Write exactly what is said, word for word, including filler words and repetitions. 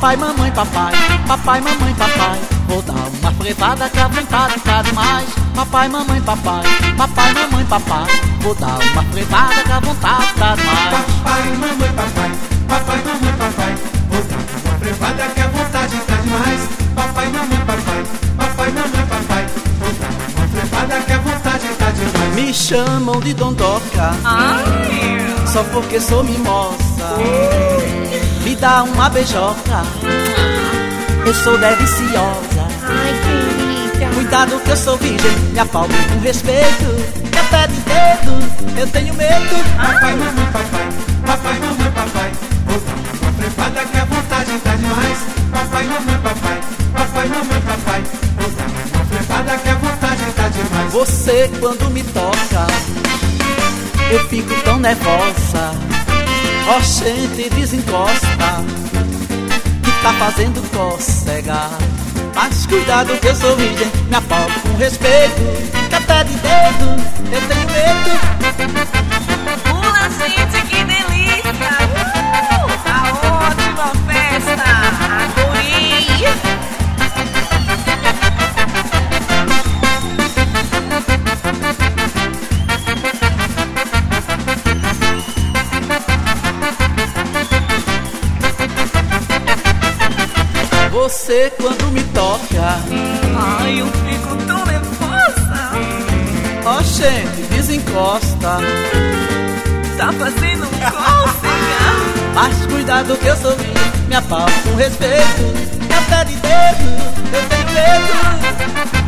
Papai, mamãe, papai, papai, mamãe, papai, vou dar uma frevada que a vontade tá demais. Papai, mamãe, papai, papai, mamãe, papai, vou dar uma frevada que a vontade tá demais. Papai, mamãe, papai, papai, mamãe, papai, vou dar uma frevada que a vontade tá demais. Papai, mamãe, papai, papai, mamãe, papai, vou dar uma frevada que a vontade tá demais. Me chamam de dondoca, Ai. só porque sou mimosa. Me dá uma beijoca, eu sou deliciosa. Ai, que delícia. Cuidado que eu sou virgem, me apalme com respeito. Que até de dedo eu tenho medo. Papai, mamãe, papai, papai, mamãe, papai, vou dar uma frevada que a vontade tá demais. Papai, mamãe, papai, papai, mamãe, papai, vou dar uma frevada que a vontade tá demais. Você quando me toca, eu fico tão nervosa. Ó, gente, desencosta, que tá fazendo cócega. Mas cuidado que eu sou virgem, me apalpo com respeito. Que até de dedo eu tenho medo. Pula, gente, que delícia. Uh, a ótima festa. Adorei. Você quando me toca, Ai, eu fico tão nervosa. ó, gente, desencosta. Tá fazendo cócega. Mas cuidado que eu sou virgem, me apalpo com respeito. Que até de dedo eu tenho medo.